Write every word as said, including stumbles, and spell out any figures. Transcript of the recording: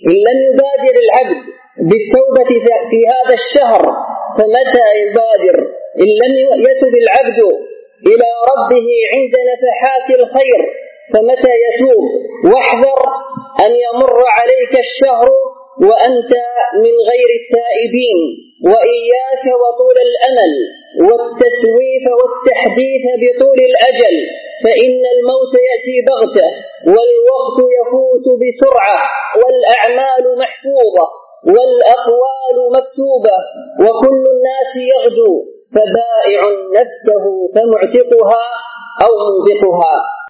إن لم يبادر العبد بالتوبة في هذا الشهر فمتى يبادر؟ إن لم يتب العبد إلى ربه عند نفحات الخير فمتى يتوب؟ واحذر أن يمر عليك الشهر وأنت من غير التائبين، وإياك وطول الأمل والتسويف والتحديث بطول الأجل، فإن الموت يأتي بغتة والوقت يفوت بسرعة والأعمال محفوظة والأقوال مكتوبة وكل الناس يغدو، فبائع نفسه فمعتقها أو موبقها.